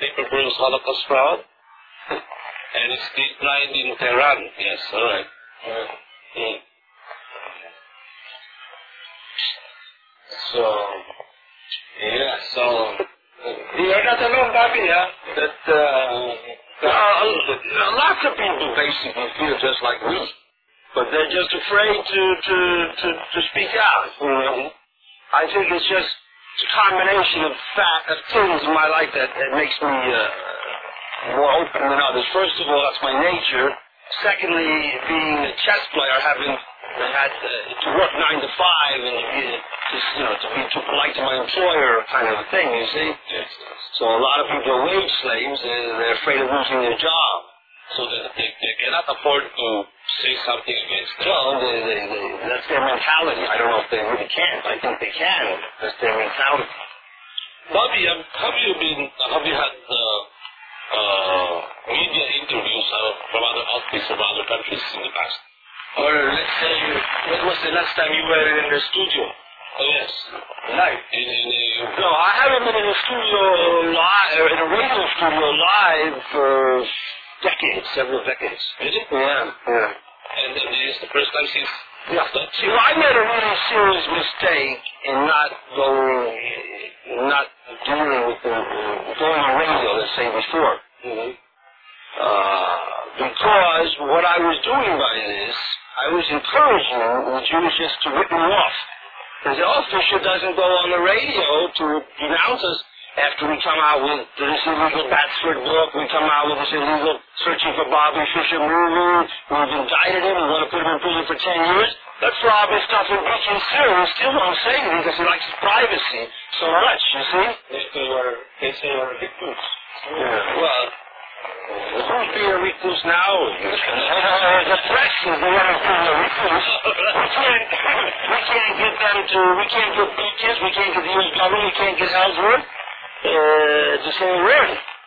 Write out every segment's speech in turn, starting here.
paper burns Holocaust proud. And it's declined in Tehran. Yes, all right. So, yeah, so you're not alone, Bobby, yeah? That, lots of people basically feel just like me. But they're just afraid to speak out, you know. I think it's just a combination of things in my life that makes me more open than others. First of all, that's my nature. Secondly, being a chess player, having had to work 9 to 5 and to be too polite to my employer kind of a thing, you see. Yes. So a lot of people are wage slaves, and they're afraid of losing their job. So they cannot afford to say something against them. Well, that's their mentality. I don't know if they really can. I think they can. That's their mentality. Bobby, have you had media interviews from other outfits from other countries in the past? Or let's say, when was the last time you were in the studio? Oh, yes. Live? No, I haven't been in a studio live, in a radio studio live for decades, several decades. Really? Yeah. And this is the first time since... Yeah. See, well, I made a really serious mistake in not dealing with going on radio, let's say, before. Because what I was doing by this, I was encouraging the Jews just to rip me off. Because Fisher doesn't go on the radio to denounce us after we come out with this illegal Batsford book, we come out with this illegal Searching for Bobby Fischer movie, we've indicted him, we want to put him in prison for 10 years. Let's rob his stuff in Beach and Syria. He still won't say anything because he likes his privacy so much, you see? They say we're victims. Yeah. Well, who's being a recluse now? The press is the one who's being a recluse. We can't get them to, we can't get Beaches, we can't get the U.S. government, we can't get Ellsworth to say a word.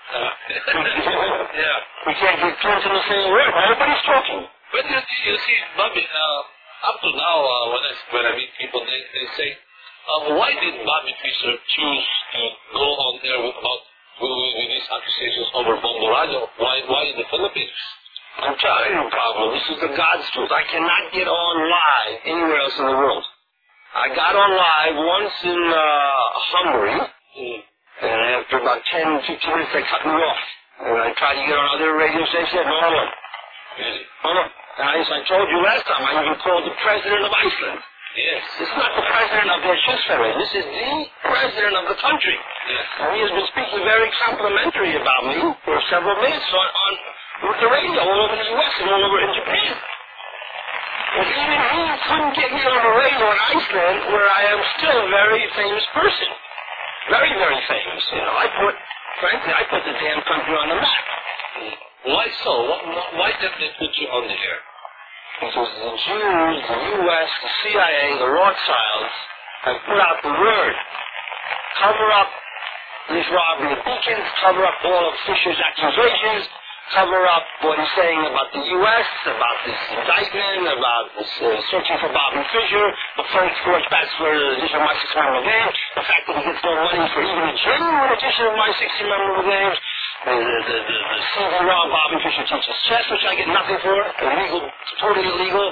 Yeah. We can't get Clinton to say a word. Everybody's talking. But you see, Bobby, up to now, when I meet people, they say, why did Bobby Fischer choose to go on there with these accusations over Bongo Radio? Why in the Philippines? I'm telling you, Pablo, this is the God's truth. I cannot get on live anywhere else in the world. I got on live once in Hungary, and after about 10, 15 minutes, they cut me off. And I tried to get on other radio stations, no one. Really? And as I told you last time, I even called the president of Iceland. Yes. This is not the president of their chess federation. This is the president of the country. Yes. And he has been speaking very complimentary about me for several minutes with the radio all over the U.S. and all over in Japan. And even he couldn't get me on the radio in Iceland, where I am still a very famous person. Very, very famous. Frankly, I put the damn country on the map. Why so? Why did they put you on the air? Because the Jews, the U.S., the CIA, the Rothschilds have put out the word. Cover up this robbery of Beacons, cover up all of Fisher's accusations, cover up what he's saying about the U.S., about this indictment, about this searching for Bobby Fischer, the Frank George Batsford edition of My 60 Games, the fact that he gets no money for even a genuine edition of My 60 Games, the CD-ROM Bobby Fischer teaches chess, which I get nothing for, illegal, totally illegal.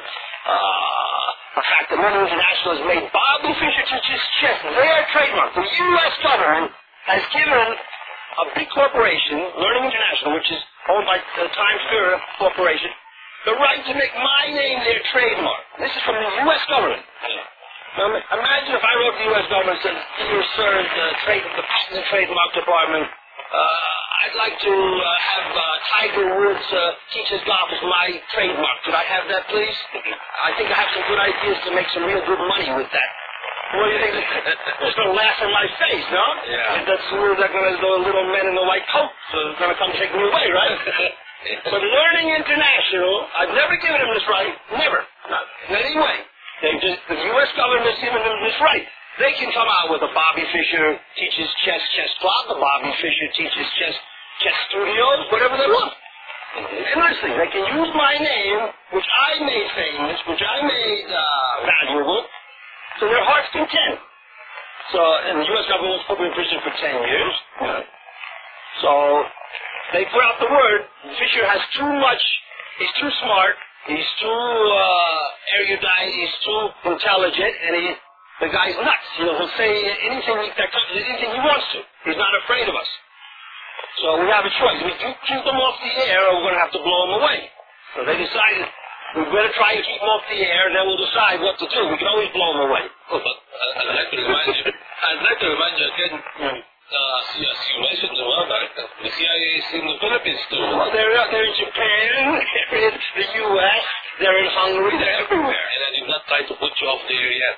The fact that Learning International has made Bobby Fischer teaches chess their trademark. The U.S. government has given a big corporation, Learning International, which is owned by the Times Square Corporation, the right to make my name their trademark. This is from the U.S. government. Now, imagine if I wrote to the U.S. government and said, dear sir, the Patent and Trademark Department, I'd like to have Tiger Woods teach his golf as my trademark. Could I have that, please? I think I have some good ideas to make some real good money with that. What do you think? They're just going to laugh in my face, no? Yeah. And that's where they're going to, the little men in the white coat, so they're going to come take me away, right? But Learning International, I've never given them this right. Never. Not in any way. The U.S. government has given them this right. They can come out with a Bobby Fischer teaches chess club, a Bobby Fischer teaches chess studios, whatever they want. And listen, they can use my name, which I made famous, which I made valuable, to their heart's content. So, and the U.S. government was put me in prison for 10 years. So So they put out the word, Fisher has too much, he's too smart, he's too erudite, he's too intelligent, and the guy's nuts. You know, he'll say anything he wants to. He's not afraid of us. So we have a choice. We keep them off the air, or we're going to have to blow them away. So they decided we better try to keep them off the air, and then we'll decide what to do. We can always blow them away. Oh, but I'd like to remind you again. As you mentioned a while back, the CIA is in the Philippines too. Well, they're in Japan, they're in the U.S., they're in Hungary, they're everywhere. And I did not try to put you off the air yet.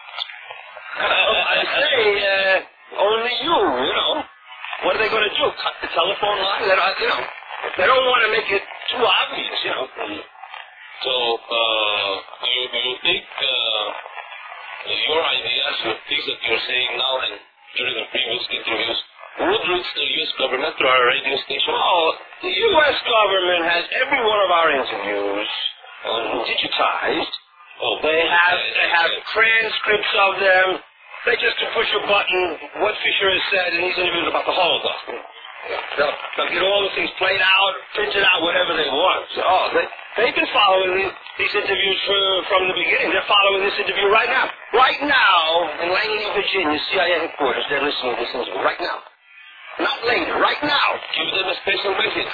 I say, only you know. What are they going to do? Cut the telephone line? They don't want to make it too obvious, you know. So, you think your ideas, your things that you're saying now and during the previous interviews, would reach the U.S. government through our radio station? Oh, the U.S. government has every one of our interviews digitized. Oh, they have transcripts of them. They just push a button, what Fisher has said in these interviews about the Holocaust. They'll get all the things played out, printed out, whatever they want. So, they've been following these interviews from the beginning. They're following this interview right now. Right now, in Langley, Virginia, CIA headquarters, they're listening to this interview right now. Not later, right now. Give them a special message.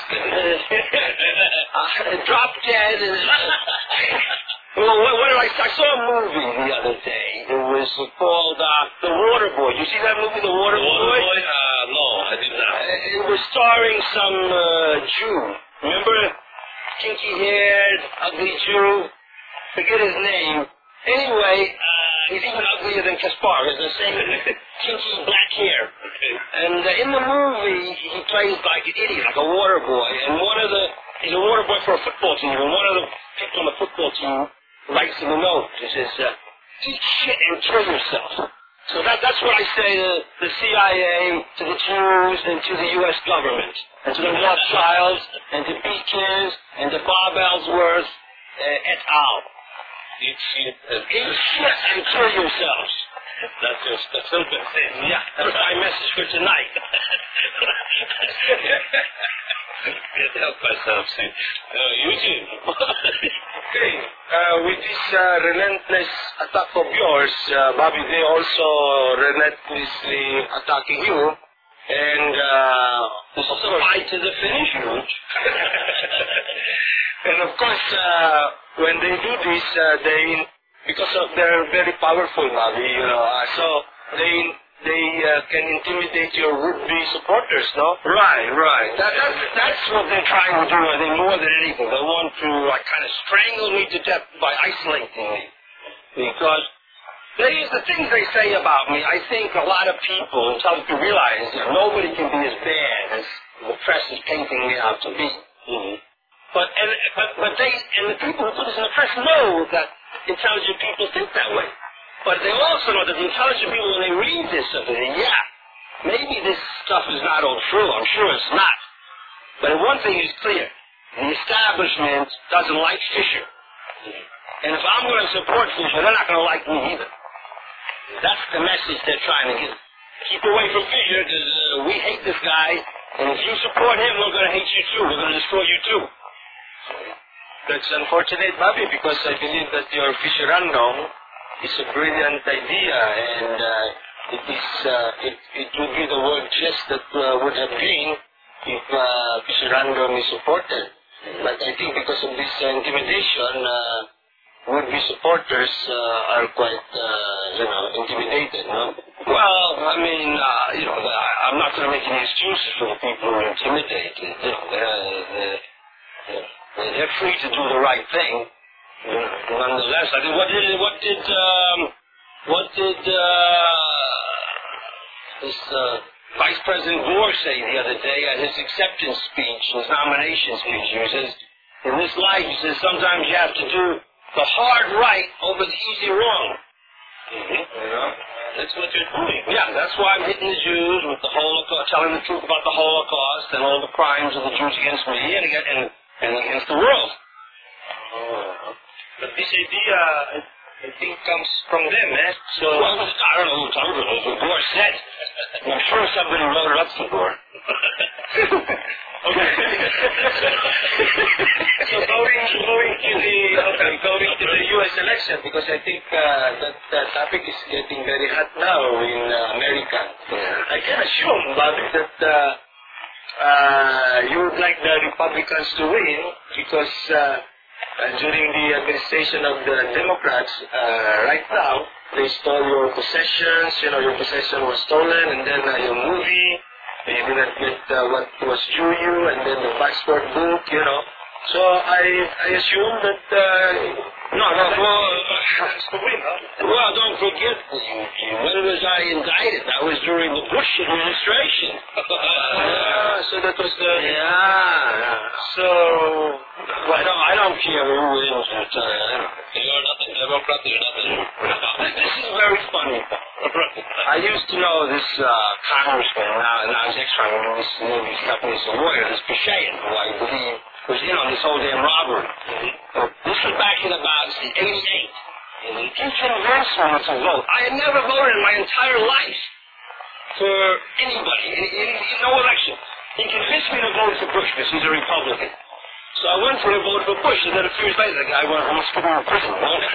Drop dead. Well, I saw a movie the other day. It was called The Water Boy. You see that movie, The Water Boy? No, I did not. It was starring some Jew. Remember? Kinky-haired, ugly Jew. Forget his name. Anyway, he's even uglier than Kaspar. He's the same kinky black hair. And in the movie, he plays like an idiot, like a water boy. And he's a water boy for a football team. And one of the people on the football team writes him a note. He says, eat shit and kill yourself. So that's what I say to the CIA, to the Jews, and to the U.S. government, and to the Rothschilds, and to Beekins, and to Bob Ellsworth, et al. Eat shit and kill yourselves. That's just a simple thing. Yeah, that's my message for tonight. Can't help myself, see. Eugene. Okay, with this relentless attack of yours, Bobby, they also relentlessly attacking you. And this is a fight to the finish, Huge. And of course, when they do this, they're very powerful, Bobby, so they can intimidate your would-be supporters, no? Right. That's what they're trying to do, I think, more than anything. They want to kind of strangle me to death by isolating me. Because the things they say about me, I think a lot of people, until you realize that nobody can be as bad as the press is painting me out to be. Mm-hmm. But the people who put this in the press know that intelligent people think that way. But they also know that the intelligent people, when they read this stuff, they say, yeah, maybe this stuff is not all true. I'm sure it's not. But one thing is clear. The establishment doesn't like Fisher. And if I'm going to support Fisher, they're not going to like me either. That's the message they're trying to give. Keep away from Fisher, because we hate this guy. And if you support him, we're going to hate you too. We're going to destroy you too. That's unfortunate, Bobby, because I believe that your Fisherando is a brilliant idea, and it would be the word just that would have been if Fisherando is supported. But I think because of this intimidation, would-be supporters are quite, intimidated, no? Well, I mean, I'm not going to make any excuses for the people who are intimidated. They're free to do the right thing. Nonetheless, I think what did this Vice President Gore say the other day at his acceptance speech, his nomination speech? He says, in this life, he says, sometimes you have to do the hard right over the easy wrong. Mm-hmm. That's what you're doing. Yeah, that's why I'm hitting the Jews with the Holocaust, telling the truth about the Holocaust and all the crimes of the Jews against me and against the world. But this idea, I think, comes from them, eh? So, well, I don't know who told it. It was what Gore said. I'm sure somebody wrote it up for Gore. Okay. So going to the U.S. election, because I think that topic is getting very hot now in America. I can assume, Bobby, that you would like the Republicans to win because during the administration of the Democrats, right now, they stole your possessions, your possession was stolen, and then your movie, you didn't get what was due you, and then the passport book, So I assume that well, don't forget, when was I indicted? That was during the Bush administration. So that was the... So... I don't care who wins. You're not a Democrat, you're not a Republican. This is very funny. I used to know this congressman, now he's ex-con, this movie company, he's a lawyer, this Pichayan, who I believe was in on this whole damn robbery. This was back in about 88. He convinced me to vote. I had never voted in my entire life for anybody, in no election. He convinced me to vote for Bush because he's a Republican. So I went for a vote for Bush, and then a few years later, the guy went home to prison.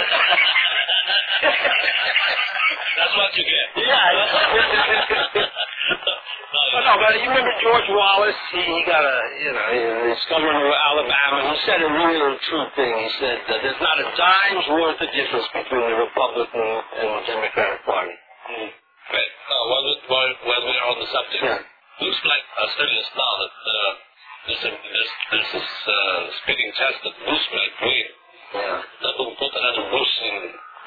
That's what you get. Yeah. But you remember George Wallace? He got he's governor of Alabama. He said a real true thing. He said that there's not a dime's worth of difference between the Republican and the Democratic Party. But while we're on the subject, looks like serious now that there's this spitting test that Bush might win. That will put another Bush in.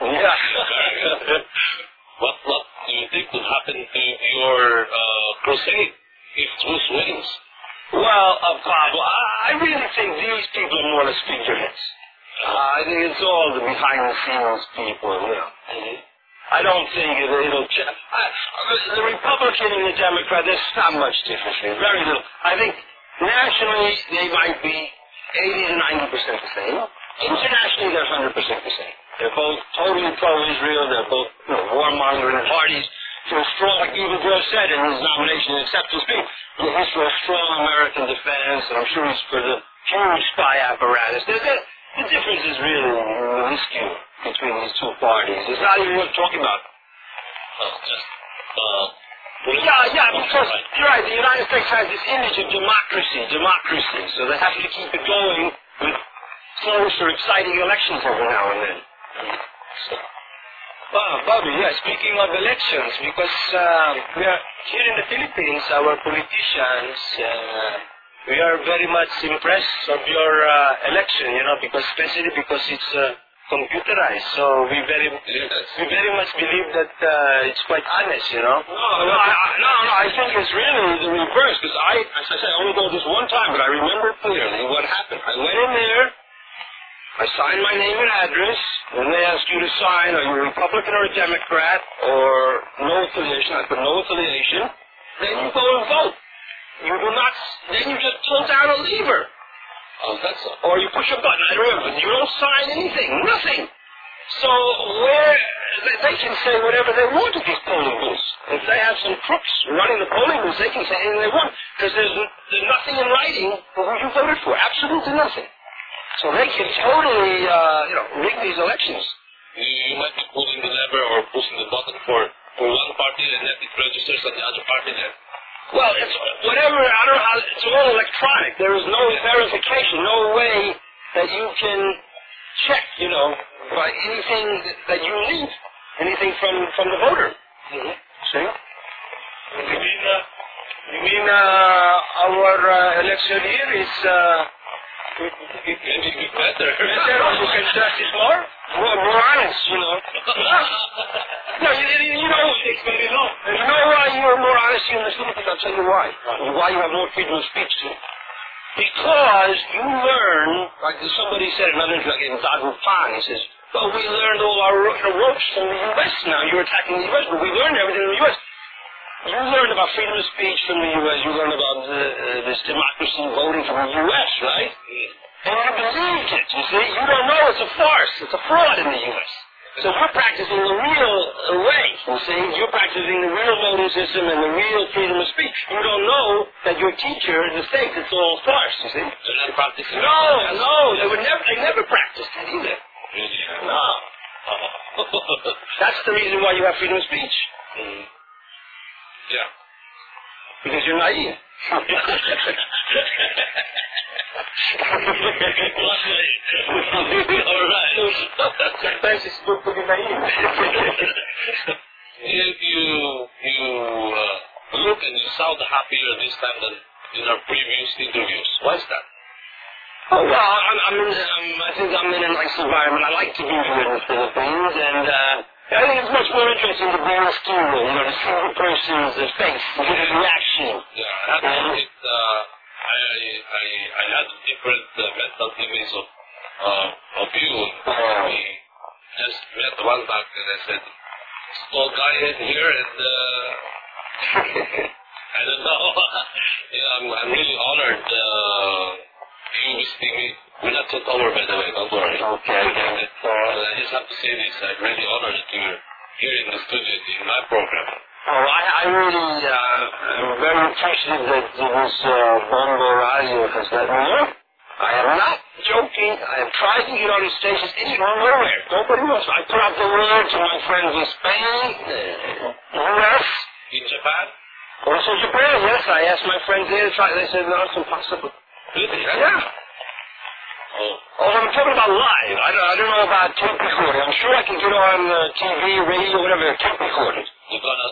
What do you think will happen to your crusade if Bush wins? Well, Pablo, I really think these people are more or less figureheads. I think it's all the behind-the-scenes people, I don't think it'll change. The Republican and the Democrat, there's not much difference here. Very little. I think nationally they might be 80 to 90% the same. Internationally, they're 100% the same. They're both totally pro-Israel. They're both warmongering parties. For a strong, like Evil Joe said in his nomination, except to speak, he's for a strong American defense, and I'm sure he's for the huge spy apparatus. The difference is really minuscule between these two parties. It's not even worth talking about. Because you're right, the United States has this image of democracy, so they have to keep it going with close or exciting elections every now and then. Bobby, speaking of elections, because we are here in the Philippines, our politicians, we are very much impressed of your election, especially because it's computerized. So we very much believe that it's quite honest, No, I think it's really the reverse, because as I said, I only go this one time, but I remember clearly what happened. I went in there, I signed my name and address, and they ask you to sign, are you a Republican or a Democrat, or no affiliation. I put no affiliation. Then you go and vote. You do not, then you just pull down a lever. Or you push a button, I don't remember. You don't sign anything, nothing. So they can say whatever they want at these polling booths. If they have some crooks running the polling booths, they can say anything they want, because there's nothing in writing for who you voted for, absolutely nothing. So they can totally, rig these elections. You might be pulling the lever or pushing the button for one party and then it registers on the other party then. Well, it's whatever, I don't know how, it's all electronic. There is no verification, no way that you can check, by anything that you need, anything from the voter. See? You mean our election here is... It can be better. You can trust it more? More honest, No, it's very low. You know why you're more honest in the Philippines? I'll tell you why. Why you have more freedom of speech too. Because you learn, like somebody said in another interview, like in Dagu Pan, he says, well, we learned all our ropes from the U.S. now. You're attacking the U.S., but we learned everything in the U.S. You learned about freedom of speech from the U.S. You learned about this democracy voting from the U.S., right? And you believed it, you see. You don't know it's a farce. It's a fraud in the U.S. So we're practicing the real way, you see. You're practicing the real voting system and the real freedom of speech. You don't know that your teacher in the States, it's all farce, you see. They're not practicing. No, they never practiced it either. Really? No. That's the reason why you have freedom of speech. Mm. Yeah. Because you're naive. All right. Sometimes it's good to be naive. If you look and you sound happier this time than in our previous interviews, why is that? Oh, well, I think I'm in a nice environment. I like to be here in the Philippines, and I think it's much more interesting to be on a studio, to see the person's face, to get his reaction. Yeah, I had to admit, I had different mental image of you. We just met one back, and I said, tall guy in here, and I don't know. I'm really honored. You visiting me. We're not yet over, by the way, don't worry. Okay. I just have to say this. I'm really honored that you're here in the studio in my program. Oh, I really am very appreciative that this Bongo Radio has let me know. I am not joking. I am trying to get on the stations anywhere, nowhere. Nobody knows. I put out the word to my friends in Spain, U.S. In Japan? Also Japan, yes. I asked my friends there to try. They said, no, it's impossible. Really? Yeah. Oh, I'm talking about live. I don't know about tape recording. I'm sure I can get on TV, radio, whatever, tape recording. They're gonna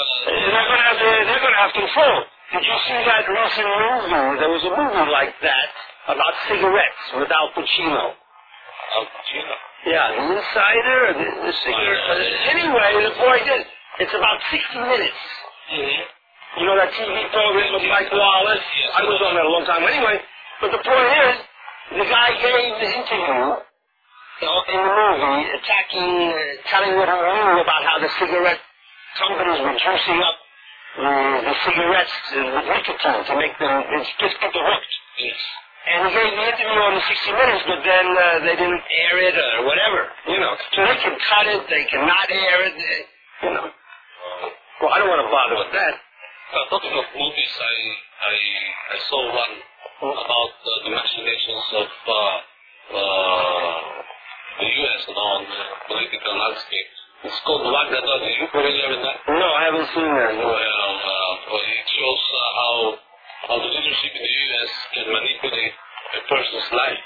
have control. Did you see that recent movie? There was a movie like that about cigarettes with Al Pacino. Al Pacino? Yeah, The Insider, the cigarette. Anyway, the point is, it's about 60 minutes. Mm-hmm. You know that TV program with Mike Wallace? Yes. I was on that a long time. Anyway, but the point is, the guy gave the interview in the movie, telling what he knew about how the cigarette companies were juicing up the cigarettes with nicotine to make them just get the hooked. Yes. And he gave the interview on the 60 Minutes, but then they didn't air it or whatever, So they can cut it, they can not air it, Well, I don't want to bother with that. Talking of movies, I saw one about the machinations of the U.S. on the political landscape. It's called Wagdadon. Are you familiar with that? No, I haven't seen that. Well, it shows how the leadership in the U.S. can manipulate a person's life.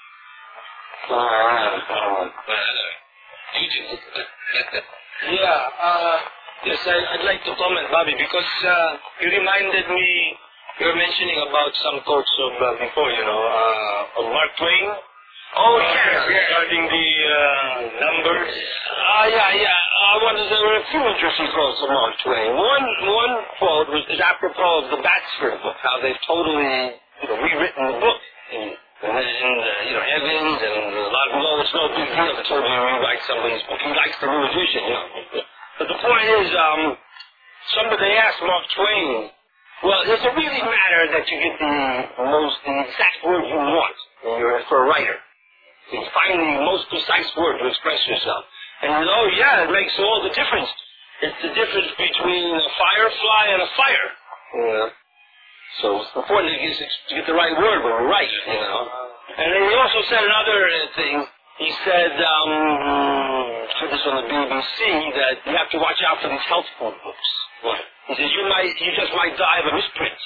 Yes, I'd like to comment, Bobby, because you reminded me, you were mentioning about some quotes of before, of Mark Twain. Oh, yes, regarding the numbers. I wonder, there were a few interesting quotes of Mark Twain. One quote is apropos of the Batsford book, how they've totally rewritten the book. And Evans and a lot of it's no big deal to totally rewrite somebody's book. He likes the new edition, But the point is, somebody asked Mark Twain, well, does it really matter that you get the exact word you want for a writer? You find the most precise word to express yourself. And it makes all the difference. It's the difference between a firefly and a fire. So it's important to get the right word when we write, And then he also said another thing. He said, I heard this on the BBC, that you have to watch out for these health food books. What? He says, you just might die of a misprint.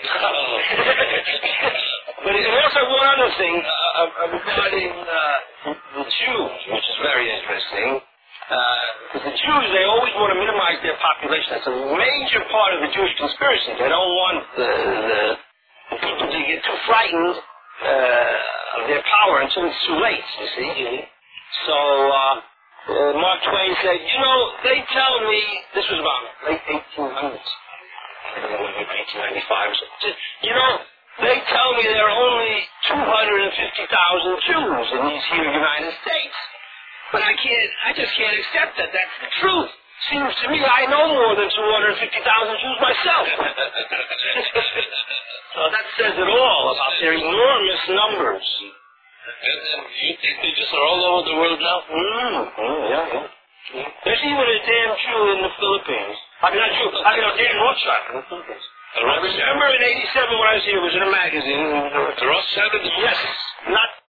But he also one other thing regarding the Jews, which is very interesting. Because the Jews, they always want to minimize their population. That's a major part of the Jewish conspiracy. They don't want the people to get too frightened of their power until it's too late, you see. So Mark Twain said, they tell me, this was about late 1800s, 1895 or something. They tell me there are only 250,000 Jews in these here United States. But I just can't accept that. That's the truth. Seems to me I know more than 250,000 Jews myself. So that says it all about their enormous numbers. And you think they just are all over the world now? Yeah. There's even a damn Jew in the Philippines. I mean, not Jew. I mean, a damn Rothschild in the Philippines. I remember in '87 when I was here, it was in a magazine. The Rothschild in the Yes. Not